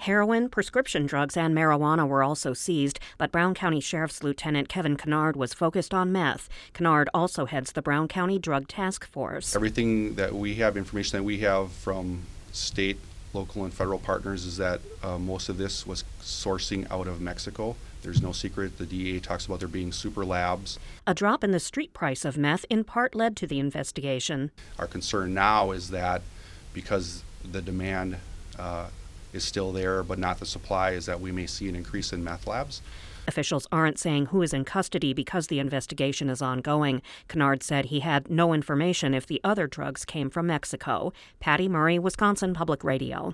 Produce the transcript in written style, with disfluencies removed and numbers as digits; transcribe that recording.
Heroin, prescription drugs, and marijuana were also seized, but Brown County Sheriff's Lieutenant Kevin Kennard was focused on meth. Kennard also heads the Brown County Drug Task Force. Everything that we have, information that we have from state, local, and federal partners is that most of this was sourcing out of Mexico. There's no secret. The DEA talks about there being super labs. A drop in the street price of meth in part led to the investigation. Our concern now is that because the demand is still there but not the supply, is that we may see an increase in meth labs. Officials aren't saying who is in custody because the investigation is ongoing. Kennard said he had no information if the other drugs came from Mexico. Patty Murray, Wisconsin Public Radio.